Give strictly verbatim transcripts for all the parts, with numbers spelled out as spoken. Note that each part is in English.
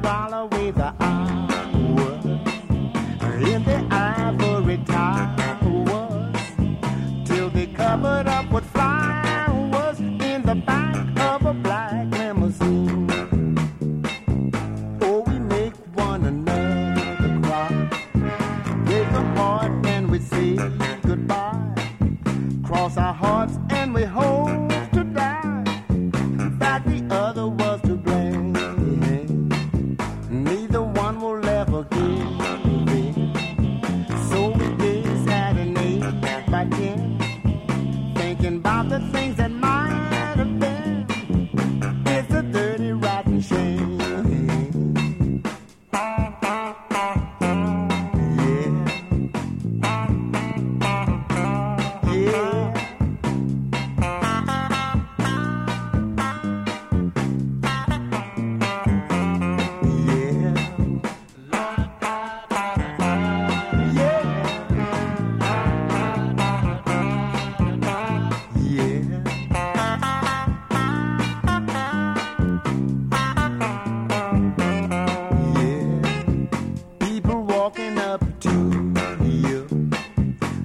while away the hours in the ivory towers till they covered up with flowers in the back of a black limousine. Oh, we make one another cry, break apart and we say goodbye, cross our hearts and we hope to die that the other was to blame. Neither one will ever give in. So we gaze at an eight by ten, thinking about the things that might have been. It's a dirty, rotten shame.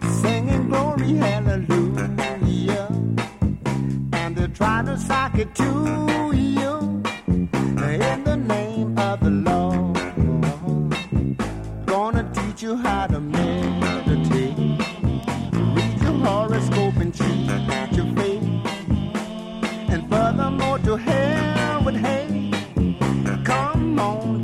Hallelujah, and they're trying to sock it to